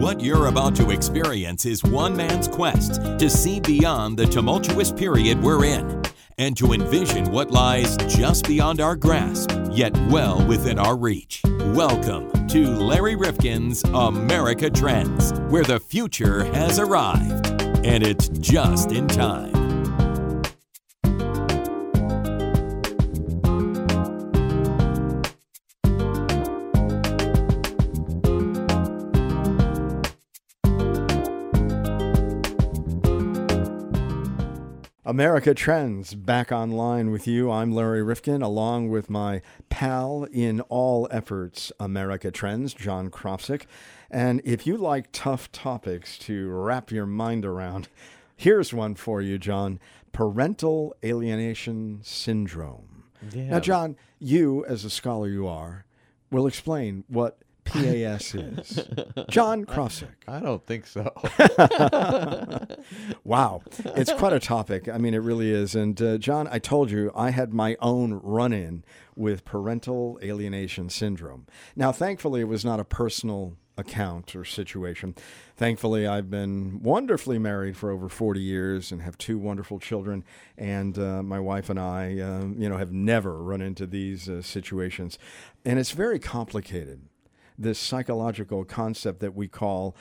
What you're about to experience is one man's quest to see beyond the tumultuous period we're in and to envision what lies just beyond our grasp, yet well within our reach. Welcome to Larry Rifkin's America Trends, where the future has arrived, and it's just in time. America Trends, back online with you. I'm Larry Rifkin, along with my pal in all efforts, America Trends, John Krofsik. And if you like tough topics to wrap your mind around, here's one for you, John. Parental alienation syndrome. Yeah. Now, John, you, as a scholar you are, will explain what PAS is. John Krofsik. I don't think so. Wow. It's quite a topic. I mean, it really is. And John, I told you I had my own run-in with parental alienation syndrome. Now, thankfully, it was not a personal account or situation. Thankfully, I've been wonderfully married for over 40 years and have two wonderful children. And my wife and I, have never run into these situations. And it's very complicated. This psychological concept that we call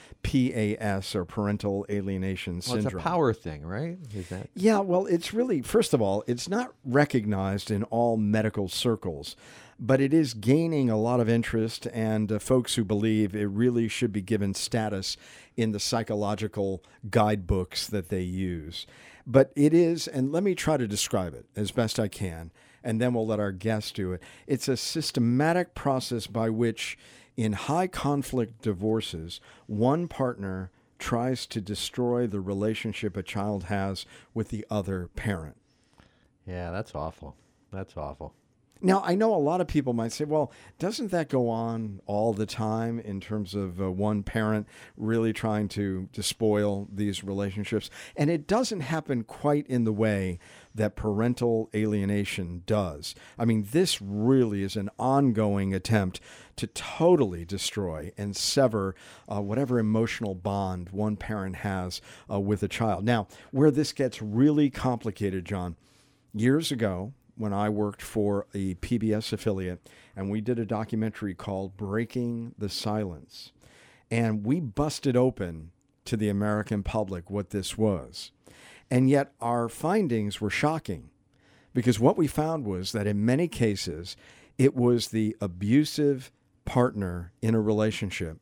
PAS, or parental alienation syndrome. Well, it's a power thing, right? Is that? Yeah, well, it's really, first of all, it's not recognized in all medical circles, but it is gaining a lot of interest, and folks who believe it really should be given status in the psychological guidebooks that they use. But it is, and let me try to describe it as best I can, and then we'll let our guests do it. It's a systematic process by which, in high conflict divorces, one partner tries to destroy the relationship a child has with the other parent. Yeah, that's awful. That's awful. Now, I know a lot of people might say, well, doesn't that go on all the time in terms of one parent really trying to despoil these relationships? And it doesn't happen quite in the way that parental alienation does. I mean, this really is an ongoing attempt to totally destroy and sever whatever emotional bond one parent has with a child. Now, where this gets really complicated, John, years ago, when I worked for a PBS affiliate, and we did a documentary called Breaking the Silence. And we busted open to the American public what this was. And yet our findings were shocking, because what we found was that in many cases, it was the abusive partner in a relationship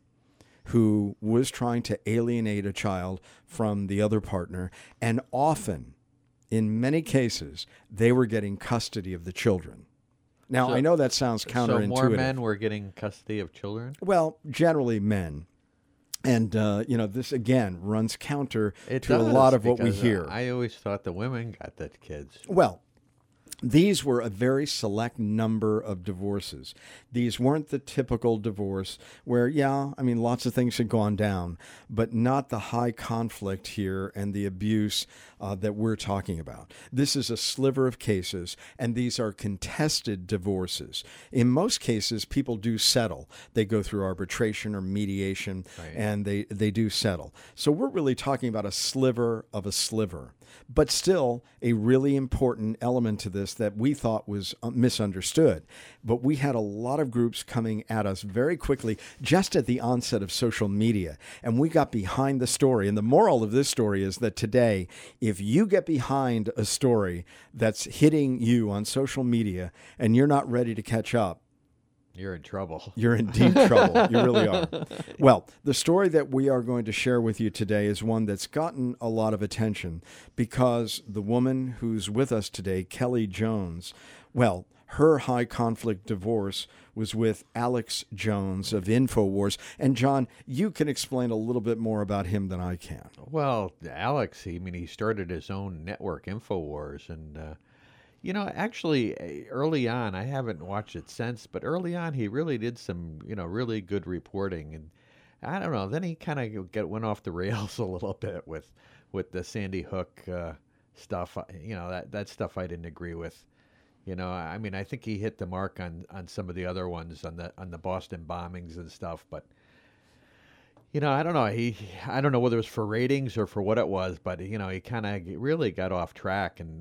who was trying to alienate a child from the other partner, and often, in many cases, they were getting custody of the children. Now, I know that sounds counterintuitive. So more men were getting custody of children? Well, generally men. And, this, again, runs counter to a does, lot of what we because, hear. I always thought the women got the kids. Well, these were a very select number of divorces. These weren't the typical divorce where, lots of things had gone down, but not the high conflict here and the abuse that we're talking about. This is a sliver of cases, and these are contested divorces. In most cases, people do settle. They go through arbitration or mediation, right, and they do settle. So we're really talking about a sliver of a sliver, but still a really important element to this that we thought was misunderstood. But we had a lot of groups coming at us very quickly just at the onset of social media, and we got behind the story. And the moral of this story is that today, if you get behind a story that's hitting you on social media and you're not ready to catch up, you're in trouble. You're in deep trouble. You really are. Well, the story that we are going to share with you today is one that's gotten a lot of attention because the woman who's with us today, Kelly Jones, well, her high conflict divorce was with Alex Jones of InfoWars. And John, you can explain a little bit more about him than I can. Well, Alex, he started his own network, InfoWars, and actually, early on, I haven't watched it since, but early on, he really did some, really good reporting. And I don't know, then he kind of went off the rails a little bit with the Sandy Hook stuff. That stuff I didn't agree with. I think he hit the mark on some of the other ones, on the Boston bombings and stuff. But, I don't know. I don't know whether it was for ratings or for what it was, but he kind of really got off track, and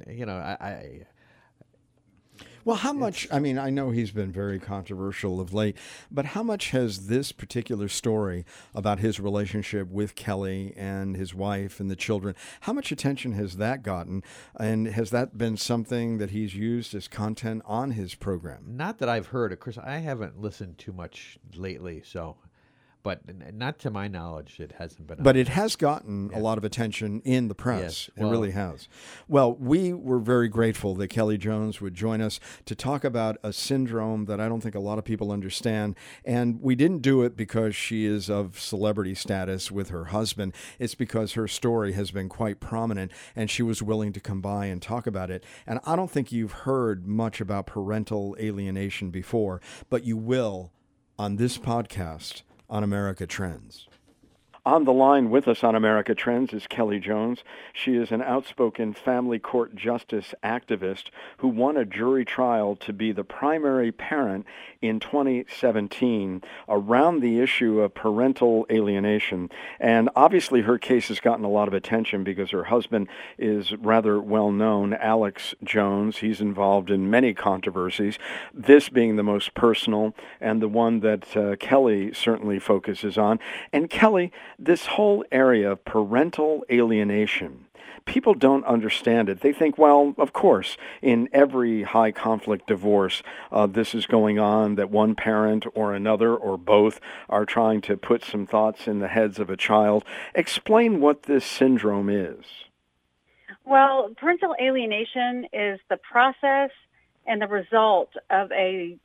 Well, how much, I mean, I know he's been very controversial of late, but how much has this particular story about his relationship with Kelly and his wife and the children, how much attention has that gotten? And has that been something that he's used as content on his program? not that I've heard. Of course, I haven't listened too much lately, but not to my knowledge, it hasn't been. But it has gotten a lot of attention in the press. Yes, It really has. Well, we were very grateful that Kelly Jones would join us to talk about a syndrome that I don't think a lot of people understand. And we didn't do it because she is of celebrity status with her husband. It's because her story has been quite prominent and she was willing to come by and talk about it. And I don't think you've heard much about parental alienation before, but you will on this podcast on America Trends. On the line with us on America Trends is Kelly Jones. She is an outspoken family court justice activist who won a jury trial to be the primary parent in 2017 around the issue of parental alienation. And obviously her case has gotten a lot of attention because her husband is rather well known, Alex Jones. He's involved in many controversies, this being the most personal and the one that Kelly certainly focuses on. And Kelly, this whole area of parental alienation, people don't understand it. They think, well, of course, in every high conflict divorce, this is going on, that one parent or another or both are trying to put some thoughts in the heads of a child. Explain what this syndrome is. Well, parental alienation is the process and the result of a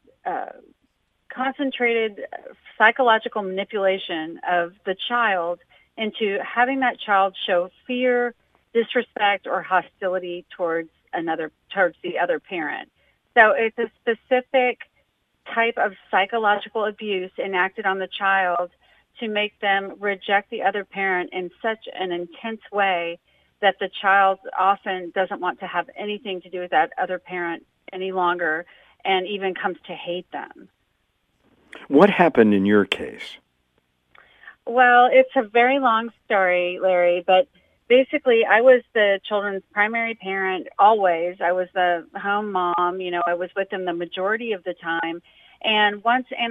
concentrated psychological manipulation of the child into having that child show fear, disrespect, or hostility towards the other parent. So it's a specific type of psychological abuse enacted on the child to make them reject the other parent in such an intense way that the child often doesn't want to have anything to do with that other parent any longer and even comes to hate them. What happened in your case? Well, it's a very long story, Larry, but basically I was the children's primary parent always. I was the home mom. I was with them the majority of the time. And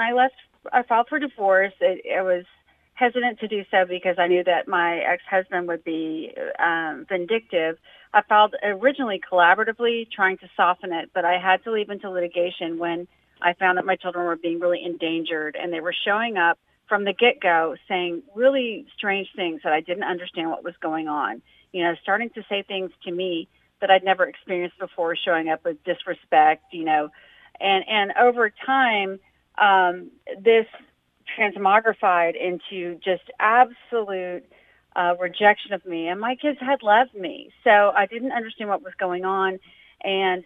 I filed for divorce. I was hesitant to do so because I knew that my ex-husband would be vindictive. I filed originally collaboratively, trying to soften it, but I had to leave into litigation when I found that my children were being really endangered, and they were showing up from the get-go saying really strange things that I didn't understand what was going on. Starting to say things to me that I'd never experienced before, showing up with disrespect, and over time, this transmogrified into just absolute rejection of me. And my kids had loved me, so I didn't understand what was going on. And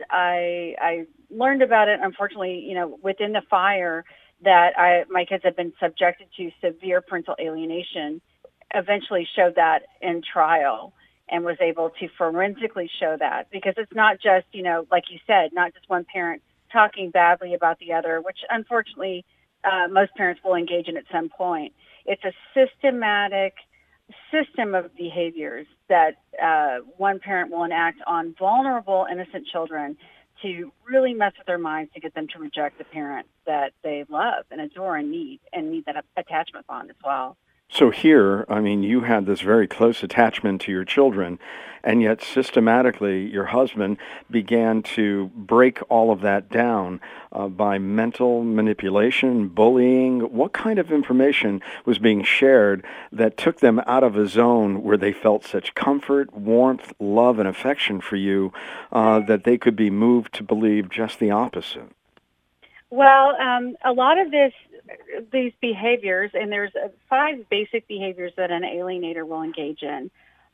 I learned about it, unfortunately, within the fire, that my kids had been subjected to severe parental alienation. Eventually showed that in trial and was able to forensically show that, because it's not just, like you said, not just one parent talking badly about the other, which unfortunately most parents will engage in at some point. It's a systematic system of behaviors that one parent will enact on vulnerable, innocent children to really mess with their minds, to get them to reject the parent that they love and adore and need that attachment bond as well. So here, you had this very close attachment to your children, and yet systematically your husband began to break all of that down by mental manipulation, bullying. What kind of information was being shared that took them out of a zone where they felt such comfort, warmth, love, and affection for you that they could be moved to believe just the opposite? Well, a lot of these behaviors, and there's 5 basic behaviors that an alienator will engage in,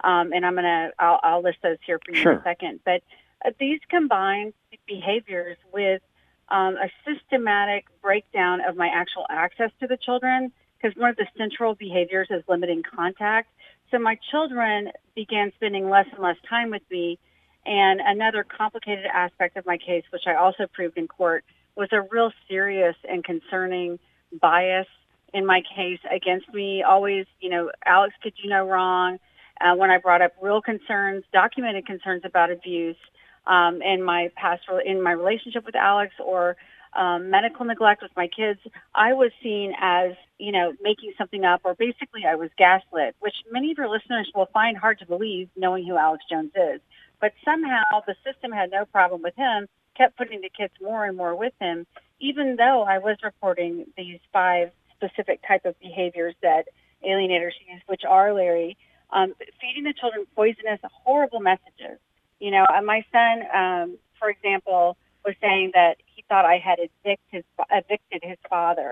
and I'll list those here for you in a second. But these combine behaviors with a systematic breakdown of my actual access to the children, because one of the central behaviors is limiting contact. So my children began spending less and less time with me, and another complicated aspect of my case, which I also proved in court, was a real serious and concerning bias in my case against me. Always, Alex could do no wrong. When I brought up real concerns, documented concerns about abuse in my in my relationship with Alex, or medical neglect with my kids, I was seen as, making something up, or basically I was gaslit, which many of your listeners will find hard to believe knowing who Alex Jones is. But somehow the system had no problem with him, kept putting the kids more and more with him, even though I was reporting these 5 specific type of behaviors that alienators use, which are, Larry, feeding the children poisonous, horrible messages. My son, for example, was saying that he thought I had evicted his father,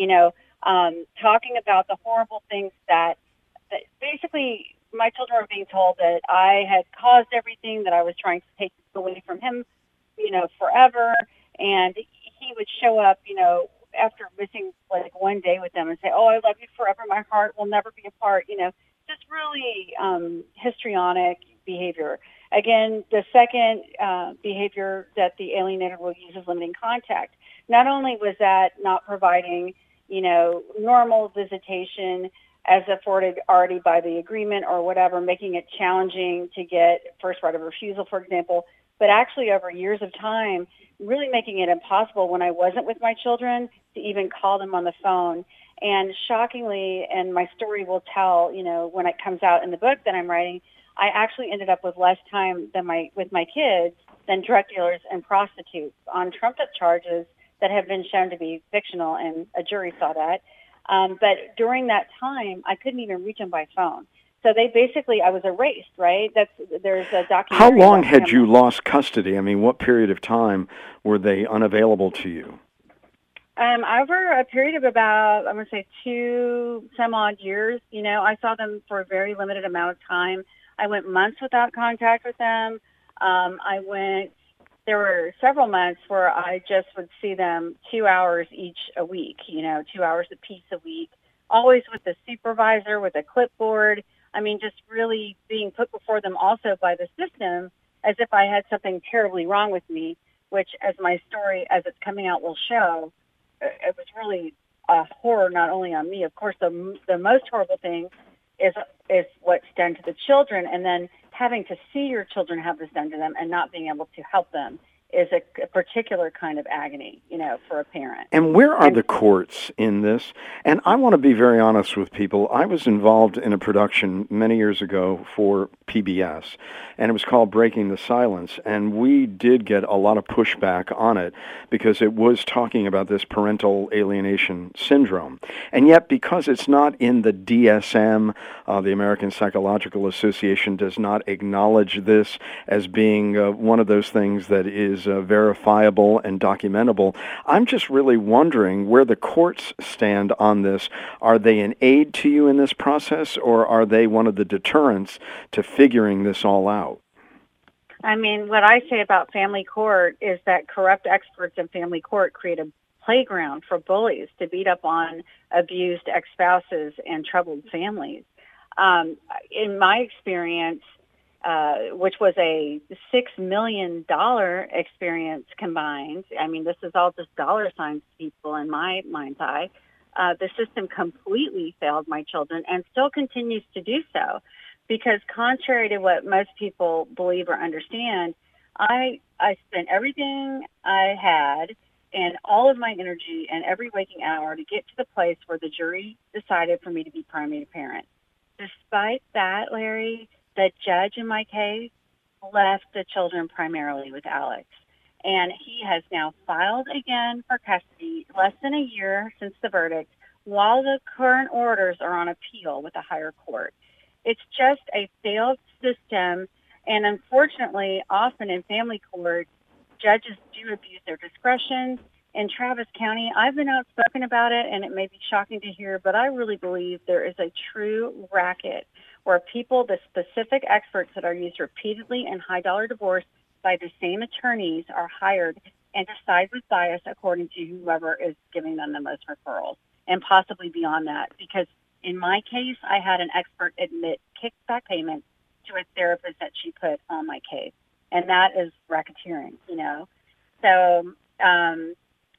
talking about the horrible things that basically my children were being told that I had caused everything, that I was trying to take away from him, forever. And he would show up, after missing like one day with them and say, "Oh, I love you forever. My heart will never be apart." Just really histrionic behavior. Again, the second behavior that the alienator will use is limiting contact. Not only was that not providing, normal visitation as afforded already by the agreement or whatever, making it challenging to get first right of refusal, for example, but actually over years of time, really making it impossible when I wasn't with my children to even call them on the phone. And shockingly, and my story will tell, when it comes out in the book that I'm writing, I actually ended up with less time with my kids than drug dealers and prostitutes on trumped-up charges that have been shown to be fictional, and a jury saw that. But during that time, I couldn't even reach them by phone. So I was erased, right? There's a documentary. How long had you lost custody? I mean, what period of time were they unavailable to you? Over a period of about, I'm going to say 2 some odd years. I saw them for a very limited amount of time. I went months without contact with them. There were several months where I just would see them 2 hours each a week, 2 hours apiece a week, always with a supervisor, with a clipboard. I mean, just really being put before them also by the system as if I had something terribly wrong with me, which, as my story, as it's coming out, will show, it was really a horror not only on me. Of course, the most horrible thing is what's done to the children, and then having to see your children have this done to them and not being able to help them is a particular kind of agony, for a parent. And where are the courts in this? And I want to be very honest with people. I was involved in a production many years ago for PBS, and it was called Breaking the Silence. And we did get a lot of pushback on it because it was talking about this parental alienation syndrome. And yet, because it's not in the DSM, the American Psychological Association does not acknowledge this as being one of those things that is verifiable and documentable. I'm just really wondering where the courts stand on this. Are they an aid to you in this process, or are they one of the deterrents to figuring this all out? I mean, what I say about family court is that corrupt experts in family court create a playground for bullies to beat up on abused ex-spouses and troubled families. In my experience, which was a $6 million experience combined. I mean, this is all just dollar signs to people in my mind's eye. The system completely failed my children and still continues to do so, because contrary to what most people believe or understand, I spent everything I had and all of my energy and every waking hour to get to the place where the jury decided for me to be primary parent. Despite that, Larry, the judge in my case left the children primarily with Alex. And he has now filed again for custody less than a year since the verdict, while the current orders are on appeal with a higher court. It's just a failed system. And unfortunately, often in family court, judges do abuse their discretion. In Travis County, I've been outspoken about it, and it may be shocking to hear, but I really believe there is a true racket where people, the specific experts that are used repeatedly in high-dollar divorce by the same attorneys, are hired and decide with bias according to whoever is giving them the most referrals, and possibly beyond that. Because in my case, I had an expert admit kickback payments to a therapist that she put on my case, and that is racketeering, So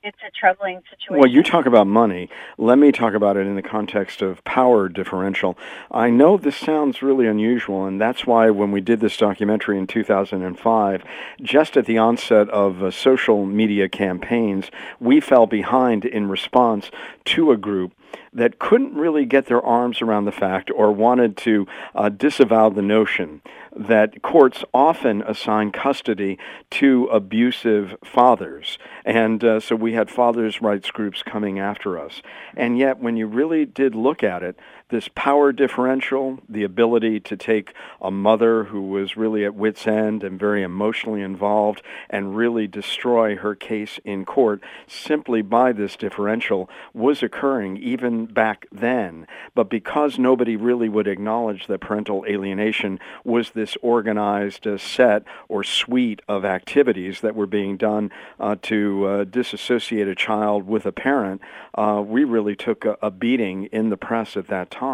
it's a troubling situation. Well, you talk about money. Let me talk about it in the context of power differential. I know this sounds really unusual, and that's why when we did this documentary in 2005, just at the onset of social media campaigns, we fell behind in response to a group that couldn't really get their arms around the fact or wanted to disavow the notion that courts often assign custody to abusive fathers. And so we had fathers' rights groups coming after us. And yet, when you really did look at it, this power differential, the ability to take a mother who was really at wit's end and very emotionally involved and really destroy her case in court simply by this differential was occurring even back then. But because nobody really would acknowledge that parental alienation was this organized set or suite of activities that were being done to disassociate a child with a parent, we really took a beating in the press at that time.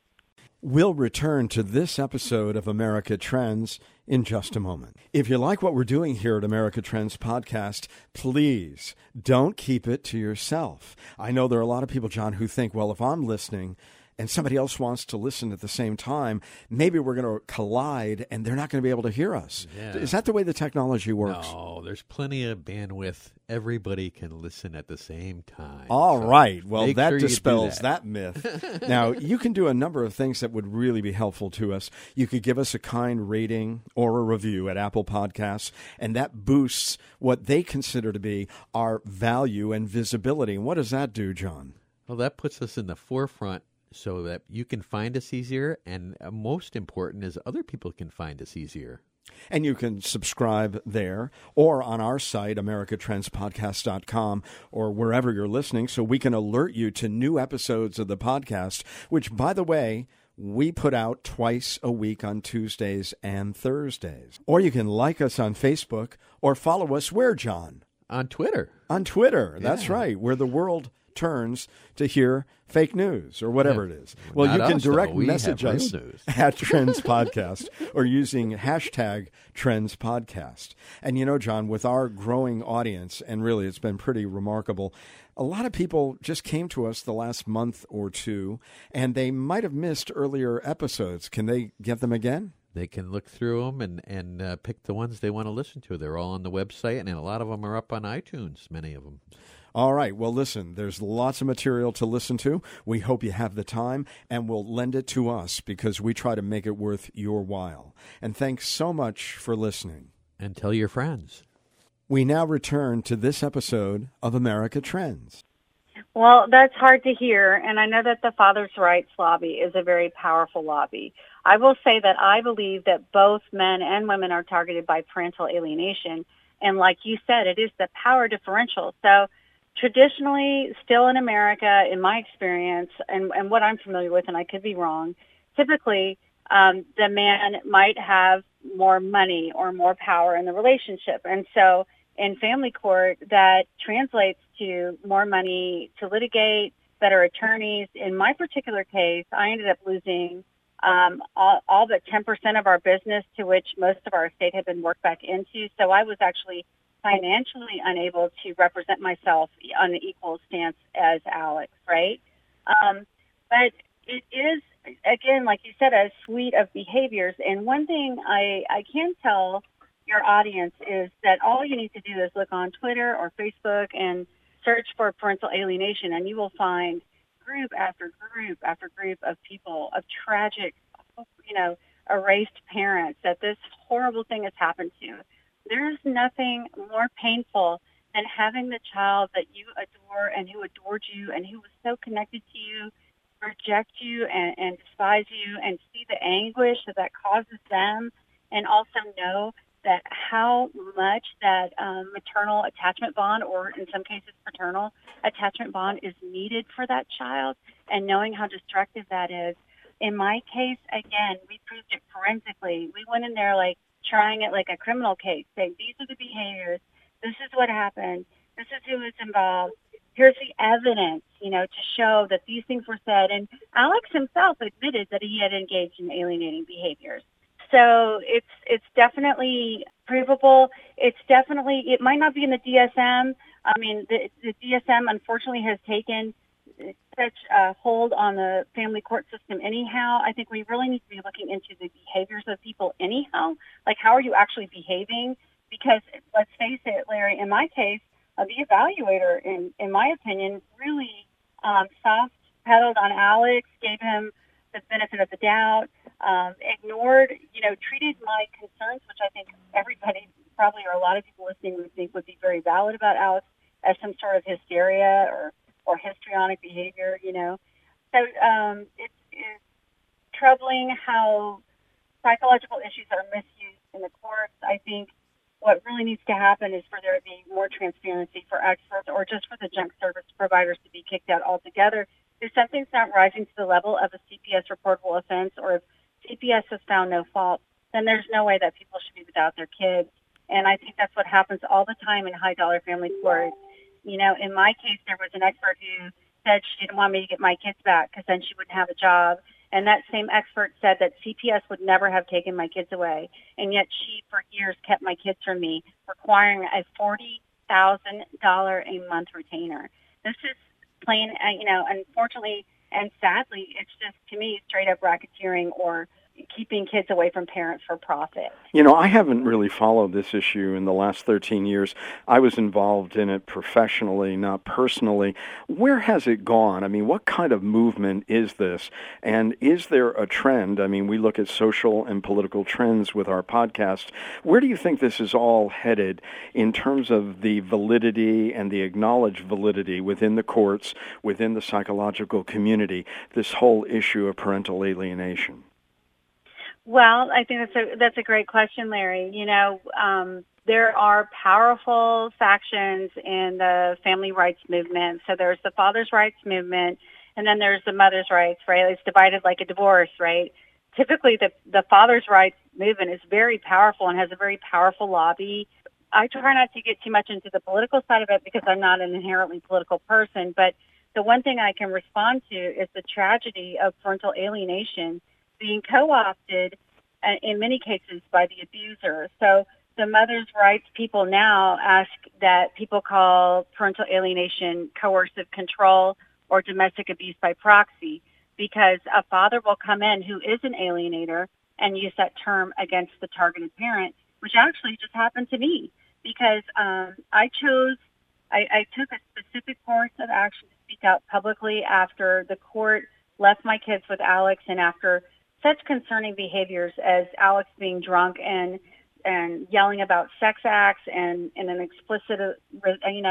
We'll return to this episode of America Trends in just a moment. If you like what we're doing here at America Trends Podcast, please don't keep it to yourself. I know there are a lot of people, John, who think, well, if I'm listening and somebody else wants to listen at the same time, maybe we're going to collide and they're not going to be able to hear us. Yeah. Is that the way the technology works? No, there's plenty of bandwidth. Everybody can listen at the same time. All right. Well, that dispels that myth. Now, you can do a number of things that would really be helpful to us. You could give us a kind rating or a review at Apple Podcasts, and that boosts what they consider to be our value and visibility. And what does that do, John? Well, that puts us in the forefront so that you can find us easier, and most important is other people can find us easier. And you can subscribe there or on our site, americatrendspodcast.com, or wherever you're listening, so we can alert you to new episodes of the podcast, which, by the way, we put out twice a week on Tuesdays and Thursdays. Or you can like us on Facebook or follow us where, John? On Twitter. On Twitter. Yeah. That's right, where the world turns to hear fake news or whatever it is. Well, you can direct message us at Trends Podcast or using hashtag Trends Podcast. And you know, John, with our growing audience, and really it's been pretty remarkable, a lot of people just came to us the last month or two, and they might have missed earlier episodes. Can they get them again? They can look through them and pick the ones they want to listen to. They're all on the website, and a lot of them are up on iTunes, many of them. All right. Well, listen, there's lots of material to listen to. We hope you have the time, and will lend it to us because we try to make it worth your while. And thanks so much for listening. And tell your friends. We now return to this episode of America Trends. Well, that's hard to hear, and I know that the Father's Rights Lobby is a very powerful lobby. I will say that I believe that both men and women are targeted by parental alienation, and like you said, it is the power differential. So traditionally, still in America, in my experience, and what I'm familiar with, and I could be wrong, typically the man might have more money or more power in the relationship. And so in family court, that translates to more money to litigate, better attorneys. In my particular case, I ended up losing all but 10% of our business, to which most of our estate had been worked back into. So I was actually financially unable to represent myself on the equal stance as Alex, right? But it is, again, like you said, a suite of behaviors. And one thing I can tell your audience is that all you need to do is look on Twitter or Facebook and search for parental alienation, and you will find group after group after group of people, of tragic, erased parents that this horrible thing has happened to. There's nothing more painful than having the child that you adore and who adored you and who was so connected to you reject you and despise you, and see the anguish that causes them, and also know that how much that maternal attachment bond, or in some cases paternal attachment bond, is needed for that child, and knowing how destructive that is. In my case, again, we proved it forensically. We went in there like trying it like a criminal case, saying these are the behaviors, this is what happened, this is who is involved, here's the evidence, to show that these things were said. And Alex himself admitted that he had engaged in alienating behaviors. So it's definitely provable. It might not be in the DSM, I mean, the DSM unfortunately has taken such a hold on the family court system anyhow. I think we really need to be looking into the behaviors of people anyhow. Like, how are you actually behaving? Because let's face it, Larry, in my case, the evaluator, in my opinion, really soft pedaled on Alex, gave him the benefit of the doubt, ignored, treated my concerns, which I think everybody probably, or a lot of people listening would think would be very valid about Alex, as some sort of hysteria or histrionic behavior, So it's troubling how psychological issues are misused in the courts. I think what really needs to happen is for there to be more transparency for experts, or just for the junk service providers to be kicked out altogether. If something's not rising to the level of a CPS reportable offense, or if CPS has found no fault, then there's no way that people should be without their kids. And I think that's what happens all the time in high-dollar family court. In my case, there was an expert who said she didn't want me to get my kids back because then she wouldn't have a job. And that same expert said that CPS would never have taken my kids away. And yet she, for years, kept my kids from me, requiring a $40,000 a month retainer. This is plain, unfortunately and sadly, it's just, to me, straight up racketeering or keeping kids away from parents for profit. I haven't really followed this issue in the last 13 years. I was involved in it professionally, not personally. Where has it gone? I mean, what kind of movement is this? And is there a trend? I mean, we look at social and political trends with our podcast. Where do you think this is all headed in terms of the validity and the acknowledged validity within the courts, within the psychological community, this whole issue of parental alienation? Well, I think that's a great question, Larry. There are powerful factions in the family rights movement. So there's the father's rights movement, and then there's the mother's rights, right? It's divided like a divorce, right? Typically, the father's rights movement is very powerful and has a very powerful lobby. I try not to get too much into the political side of it because I'm not an inherently political person, but the one thing I can respond to is the tragedy of parental alienation being co-opted in many cases by the abuser. So the mother's rights people now ask that people call parental alienation coercive control or domestic abuse by proxy, because a father will come in who is an alienator and use that term against the targeted parent, which actually just happened to me because I took a specific course of action to speak out publicly after the court left my kids with Alex, and after such concerning behaviors as Alex being drunk and yelling about sex acts and in an explicit, in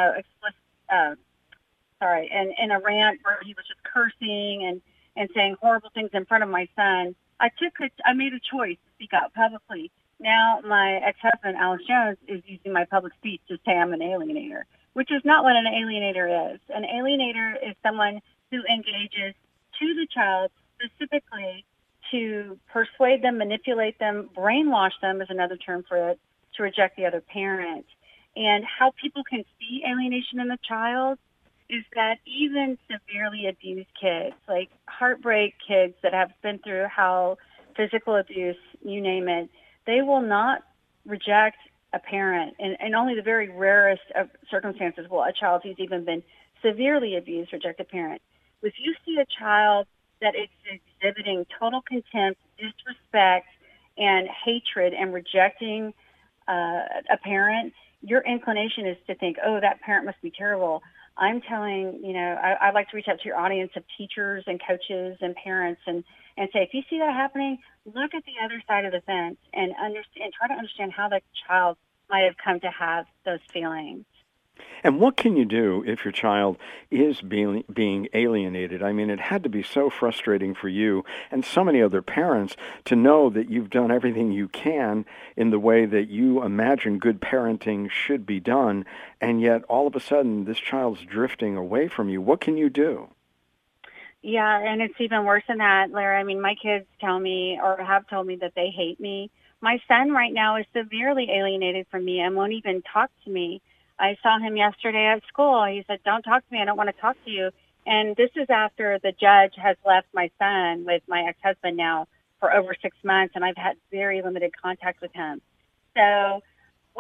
a rant where he was just cursing and saying horrible things in front of my son. I made a choice to speak out publicly. Now my ex-husband, Alex Jones, is using my public speech to say I'm an alienator, which is not what an alienator is. An alienator is someone who engages to the child specifically to persuade them, manipulate them, brainwash them is another term for it, to reject the other parent. And how people can see alienation in the child is that even severely abused kids, like heartbreak kids that have been through hell, physical abuse, you name it, they will not reject a parent. And only the very rarest of circumstances will a child who's even been severely abused reject a parent. If you see a child that is exhibiting total contempt, disrespect, and hatred and rejecting a parent, your inclination is to think, oh, that parent must be terrible. I'm telling, I'd like to reach out to your audience of teachers and coaches and parents and say, if you see that happening, look at the other side of the fence and try to understand how the child might have come to have those feelings. And what can you do if your child is being alienated? I mean, it had to be so frustrating for you and so many other parents to know that you've done everything you can in the way that you imagine good parenting should be done, and yet all of a sudden this child's drifting away from you. What can you do? Yeah, and it's even worse than that, Larry. I mean, my kids tell me or have told me that they hate me. My son right now is severely alienated from me and won't even talk to me. I saw him yesterday at school. He said, don't talk to me. I don't want to talk to you. And this is after the judge has left my son with my ex-husband now for over 6 months, and I've had very limited contact with him. So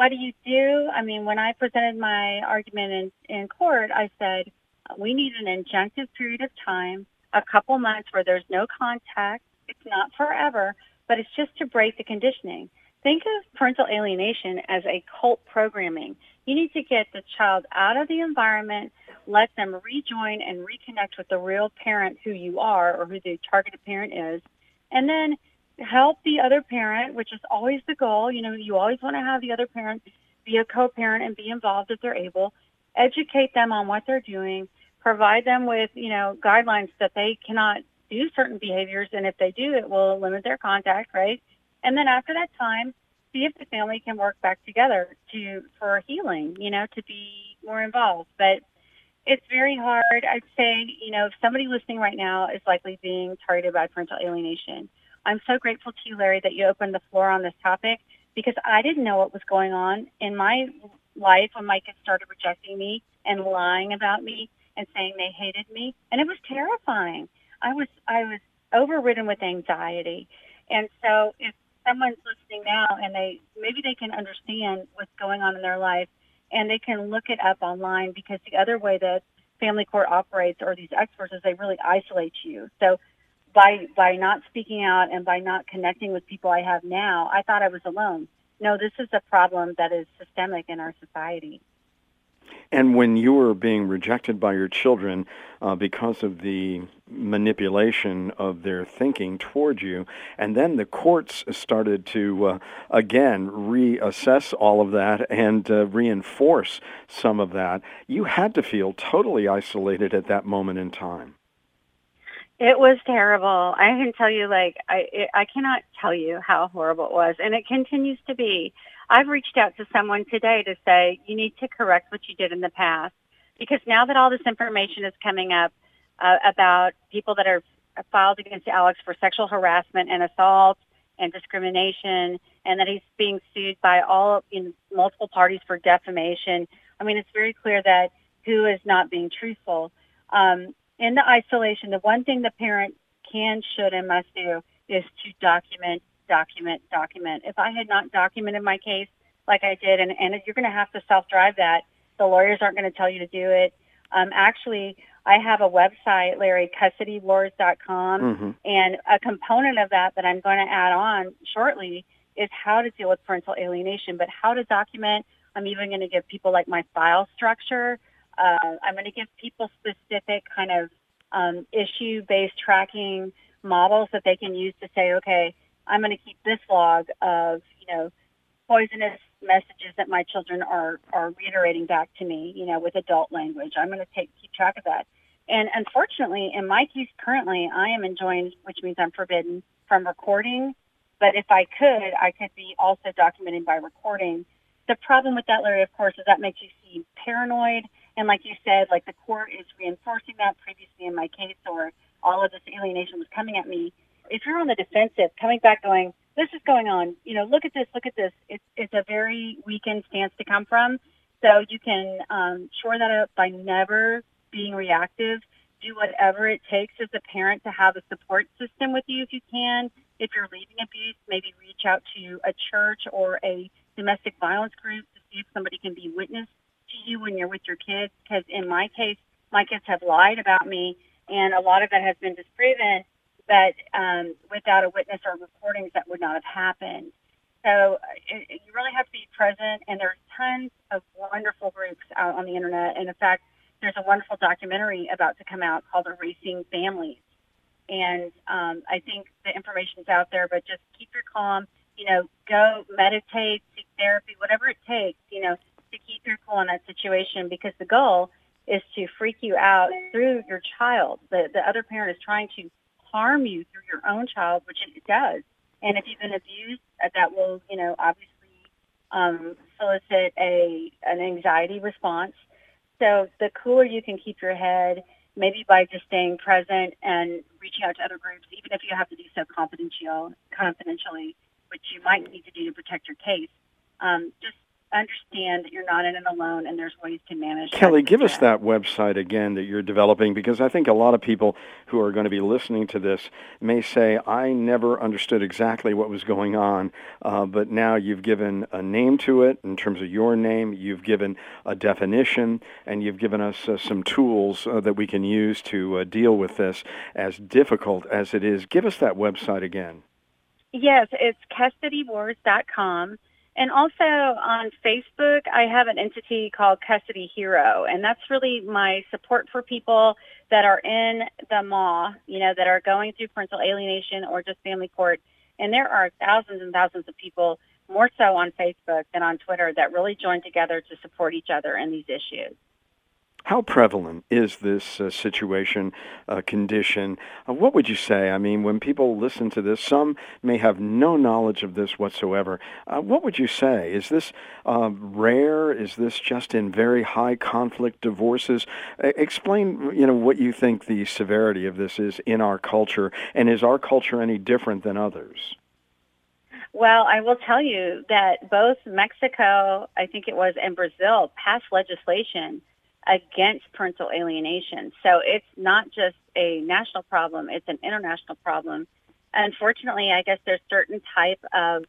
what do you do? I mean, when I presented my argument in court, I said, we need an injunctive period of time, a couple months where there's no contact. It's not forever, but it's just to break the conditioning. Think of parental alienation as a cult programming. You need to get the child out of the environment, let them rejoin and reconnect with the real parent who you are or who the targeted parent is, and then help the other parent, which is always the goal. You know, you always want to have the other parent be a co-parent and be involved if they're able. Educate them on what they're doing, provide them with, guidelines that they cannot do certain behaviors, and if they do, it will limit their contact, right? And then after that time, see if the family can work back together for healing, to be more involved. But it's very hard. I'd say, if somebody listening right now is likely being targeted by parental alienation, I'm so grateful to you, Larry, that you opened the floor on this topic, because I didn't know what was going on in my life when my kids started rejecting me and lying about me and saying they hated me. And it was terrifying. I was overridden with anxiety. And so if someone's listening now and maybe they can understand what's going on in their life, and they can look it up online, because the other way that family court operates, or these experts, is they really isolate you. So by not speaking out and by not connecting with people I have now, I thought I was alone. No, this is a problem that is systemic in our society. And when you were being rejected by your children because of the manipulation of their thinking toward you, and then the courts started to, again, reassess all of that and reinforce some of that, you had to feel totally isolated at that moment in time. It was terrible. I can tell you, I cannot tell you how horrible it was, and it continues to be. I've reached out to someone today to say, you need to correct what you did in the past, because now that all this information is coming up about people that are filed against Alex for sexual harassment and assault and discrimination, and that he's being sued by multiple parties for defamation, I mean, it's very clear that who is not being truthful. In the isolation, the one thing the parent can, should, and must do is to document. If I had not documented my case like I did, and you're going to have to self-drive that, the lawyers aren't going to tell you to do it. Actually, I have a website, Larry, custodywars.com, and a component of that I'm going to add on shortly is how to deal with parental alienation, but how to document. I'm even going to give people like my file structure. I'm going to give people specific kind of issue-based tracking models that they can use to say, okay, I'm going to keep this log of, poisonous messages that my children are reiterating back to me, with adult language. I'm going to keep track of that. And unfortunately, in my case currently, I am enjoined, which means I'm forbidden from recording. But if I could be also documenting by recording. The problem with that, Larry, of course, is that makes you seem paranoid. And like you said, like the court is reinforcing that previously in my case, or all of this alienation was coming at me. If you're on the defensive, coming back going, this is going on, look at this, it's a very weakened stance to come from. So you can shore that up by never being reactive. Do whatever it takes as a parent to have a support system with you if you can. If you're leaving abuse, maybe reach out to a church or a domestic violence group to see if somebody can be witness to you when you're with your kids. Because in my case, my kids have lied about me, and a lot of that has been disproven. But without a witness or recordings, that would not have happened. So you really have to be present, and there's tons of wonderful groups out on the internet. And in fact, there's a wonderful documentary about to come out called Erasing Families. And I think the information is out there, but just keep your calm, go meditate, seek therapy, whatever it takes, to keep your cool in that situation, because the goal is to freak you out through your child. The other parent is trying to harm you through your own child, which it does. And if you've been abused, that will, obviously solicit an anxiety response. So the cooler you can keep your head, maybe by just staying present and reaching out to other groups, even if you have to do so confidentially, which you might need to do to protect your case, just understand that you're not in it alone and there's ways to manage Kelly, that give us stress. that website again that you're developing, because I think a lot of people who are going to be listening to this may say, I never understood exactly what was going on, but now you've given a name to it in terms of your name, you've given a definition, and you've given us some tools that we can use to deal with this, as difficult as it is. Give us that website again. Yes, it's custodywars.com. And also on Facebook, I have an entity called Custody Hero, and that's really my support for people that are in the MAW, that are going through parental alienation or just family court. And there are thousands and thousands of people, more so on Facebook than on Twitter, that really join together to support each other in these issues. How prevalent is this situation, condition? What would you say? I mean, when people listen to this, some may have no knowledge of this whatsoever. What would you say? Is this rare? Is this just in very high conflict divorces? Explain, what you think the severity of this is in our culture, and is our culture any different than others? Well, I will tell you that both Mexico, I think it was, and Brazil passed legislation against parental alienation. So it's not just a national problem, it's an international problem. Unfortunately, I guess there's certain type of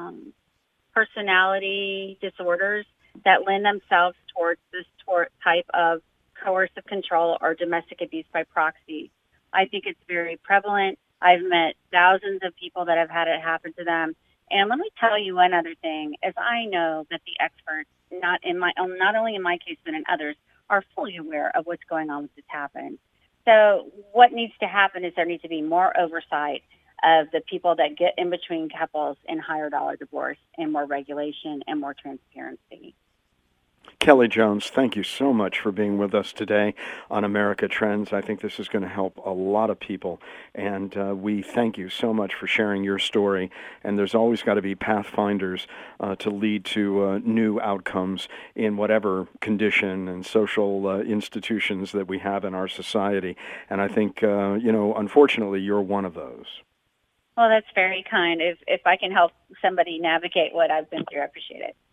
personality disorders that lend themselves towards this type of coercive control or domestic abuse by proxy. I think it's very prevalent. I've met thousands of people that have had it happen to them. And let me tell you one other thing, is I know that the experts, not only in my case but in others, are fully aware of what's going on with this happening. So what needs to happen is there needs to be more oversight of the people that get in between couples in higher dollar divorce, and more regulation and more transparency. Kelly Jones, thank you so much for being with us today on America Trends. I think this is going to help a lot of people, and we thank you so much for sharing your story. And there's always got to be pathfinders to lead to new outcomes in whatever condition and social institutions that we have in our society. And I think, unfortunately, you're one of those. Well, that's very kind. If I can help somebody navigate what I've been through, I appreciate it.